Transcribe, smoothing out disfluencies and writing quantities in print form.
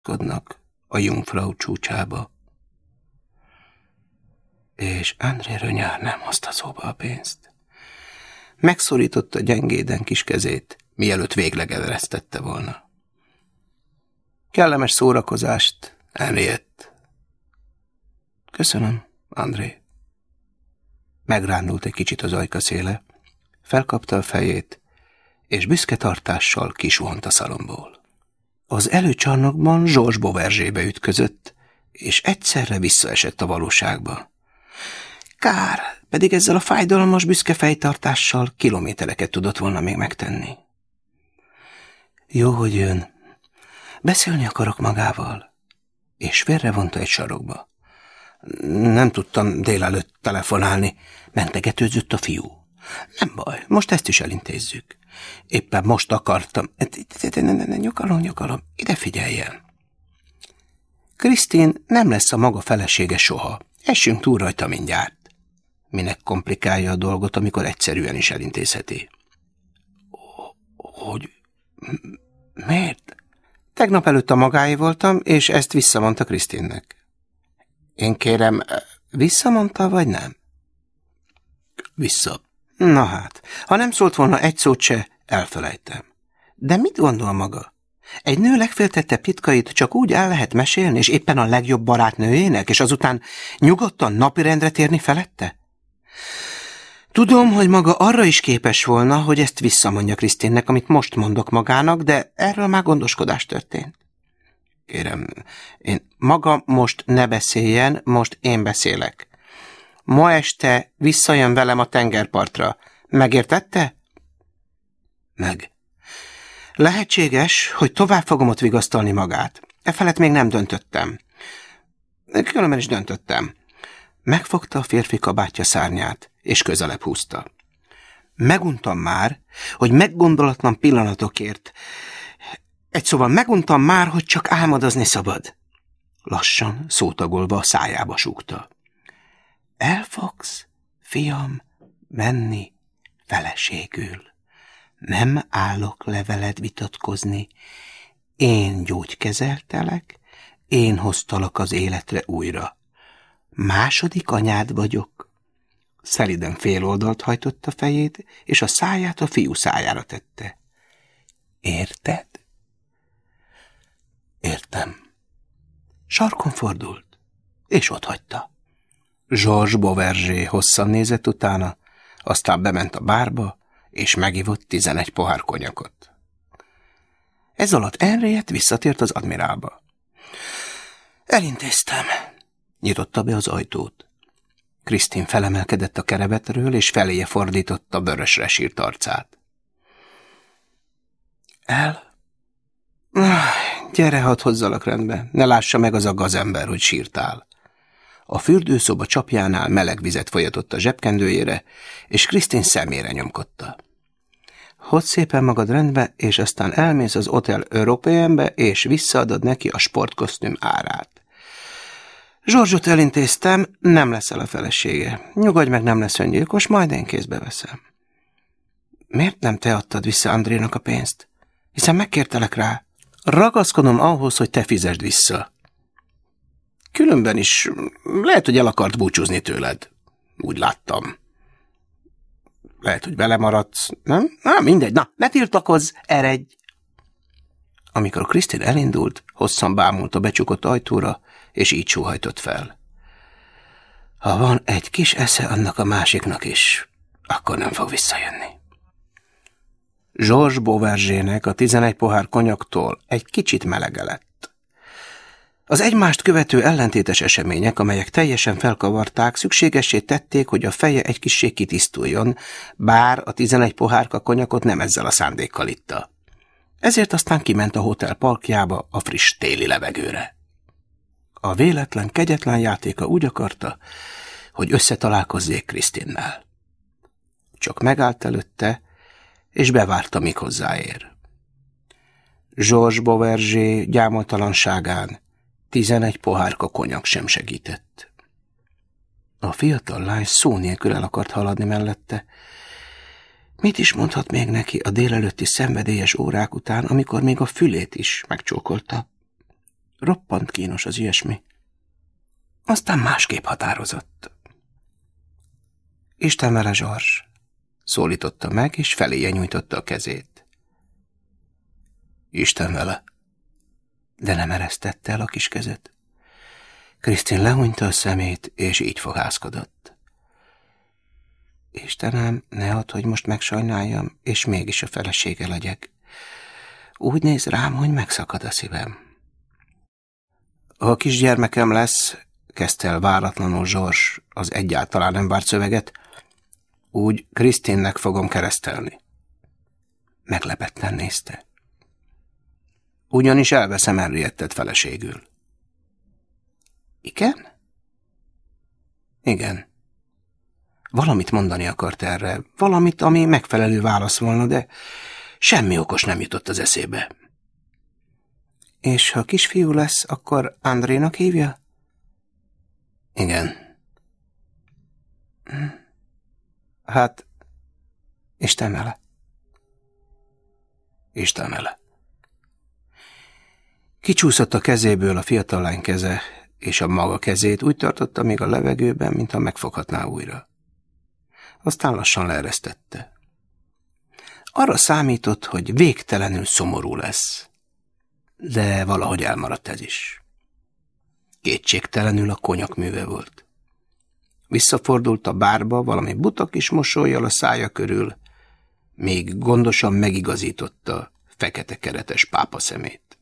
Kodnak a Jungfrau csúcsába. És André Rönyár nem hozta szóba a pénzt. Megszorította gyengéden kis kezét, mielőtt végleg eleresztette volna. Kellemes szórakozást, Henriette. Köszönöm, André. Megrándult egy kicsit az ajka széle, felkapta a fejét, és büszke tartással kisuhant a szalomból. Az előcsarnokban Georges Beauvergébe ütközött, és egyszerre visszaesett a valóságba. Kár, pedig ezzel a fájdalmas büszke fejtartással kilométereket tudott volna még megtenni. Jó, hogy jön. Beszélni akarok magával. És félrevonta egy sarokba. Nem tudtam délelőtt telefonálni, mentegetőzött a fiú. Nem baj, most ezt is elintézzük. Éppen most akartam... Nyugalom, ide figyeljen. Krisztin nem lesz a maga felesége soha. Essünk túl rajta mindjárt. Minek komplikálja a dolgot, amikor egyszerűen is elintézheti. Hogy... Miért? Tegnap előtt a magáé voltam, és ezt visszamondta Krisztinnek. Én kérem, visszamondta, vagy nem? Vissza. Na hát, ha nem szólt volna egy szót se, elfelejtem. De mit gondol maga? Egy nő legféltette titkait csak úgy el lehet mesélni, és éppen a legjobb barátnőjének, és azután nyugodtan napirendre térni felette? Tudom, hogy maga arra is képes volna, hogy ezt visszamondja Krisztinnek, amit most mondok magának, de erről már gondoskodás történt. Kérem, maga most ne beszéljen, most én beszélek. Ma este visszajön velem a tengerpartra. Megértette? Meg. Lehetséges, hogy tovább fogom ott vigasztalni magát. Efelett még nem döntöttem. Különben is döntöttem. Megfogta a férfi kabátja szárnyát, és közelebb húzta. Meguntam már, hogy meggondolatlan pillanatokért. Egy szóval meguntam már, hogy csak álmodozni szabad. Lassan, szótagolva a szájába súgta. El fogsz, fiam, menni feleségül. Nem állok le veled vitatkozni. Én gyógykezeltelek, én hoztalak az életre újra. Második anyád vagyok. Szeliden féloldalt hajtotta fejét, és a száját a fiú szájára tette. Érted? Értem. Sarkon fordult, és otthagyta. Georges Beauvergé hosszan nézett utána, aztán bement a bárba, és megivott 11 pohár konyakot. Ez alatt Henriette visszatért az admirálba. Elintéztem. Nyitotta be az ajtót. Krisztin felemelkedett a kerevetről, és feléje fordította vörösre sírt arcát. Gyere, hadd hozzalak rendbe, ne lássa meg az a gazember, hogy sírtál. A fürdőszoba csapjánál meleg vizet folyatott a zsebkendőjére, és Krisztin szemére nyomkodta. Hozd szépen magad rendbe, és aztán elmész az Hotel Européenbe, és visszaadod neki a sportkosztüm árát. Georgesot elintéztem, nem leszel a felesége. Nyugodj meg, nem lesz öngyilkos, majd én kézbe veszem. Miért nem te adtad vissza Andrénak a pénzt? Hiszen megkértelek rá. Ragaszkodom ahhoz, hogy te fizesd vissza. Különben is lehet, hogy el akart búcsúzni tőled. Úgy láttam. Lehet, hogy vele maradsz, nem? Mindegy, ne tiltakozz, eredj! Amikor Krisztin elindult, hosszan bámult a becsukott ajtóra, és így sóhajtott fel. Ha van egy kis esze annak a másiknak is, akkor nem fog visszajönni. Georges Beauvergének a 11 pohár konyaktól egy kicsit melege lett. Az egymást követő ellentétes események, amelyek teljesen felkavarták, szükségessé tették, hogy a feje egy kissé kitisztuljon, bár a 11 pohárka konyakot nem ezzel a szándékkal itta. Ezért aztán kiment a hotel parkjába a friss téli levegőre. A véletlen, kegyetlen játéka úgy akarta, hogy összetalálkozzék Krisztinnel. Csak megállt előtte, és bevárta, míg hozzáér. Georges Beauvergé gyámoltalanságán 11 pohárka konyak sem segített. A fiatal lány szó nélkül el akart haladni mellette. Mit is mondhat még neki a délelőtti szenvedélyes órák után, amikor még a fülét is megcsókolta? Roppant kínos az ilyesmi. Aztán másképp határozott. Isten vele, Zsors, szólította meg, és feléje nyújtotta a kezét. Isten vele. De nem eresztette el a kis kezet. Krisztin lehúnyta a szemét, és így fohászkodott. Istenem, ne add, hogy most megsajnáljam, és mégis a felesége legyek. Úgy néz rám, hogy megszakad a szívem. Ha kisgyermekem lesz, kezdte el váratlanul Zsors az egyáltalán nem várt szöveget, úgy Krisztinnek fogom keresztelni. Meglepetten nézte. Ugyanis elveszem Henriettet feleségül. Igen? Igen. Valamit mondani akart erre, valamit, ami megfelelő válasz volna, de semmi okos nem jutott az eszébe. És ha kisfiú lesz, akkor Andrénak hívja? Igen. Hát, Isten vele. Isten vele. Kicsúszott a kezéből a fiatal lány keze, és a maga kezét úgy tartotta még a levegőben, mintha megfoghatná újra. Aztán lassan leeresztette. Arra számított, hogy végtelenül szomorú lesz, de valahogy elmaradt ez is. Kétségtelenül a konyak műve volt. Visszafordult a bárba valami buta kis mosollyal a szája körül, még gondosan megigazította fekete keretes pápa szemét.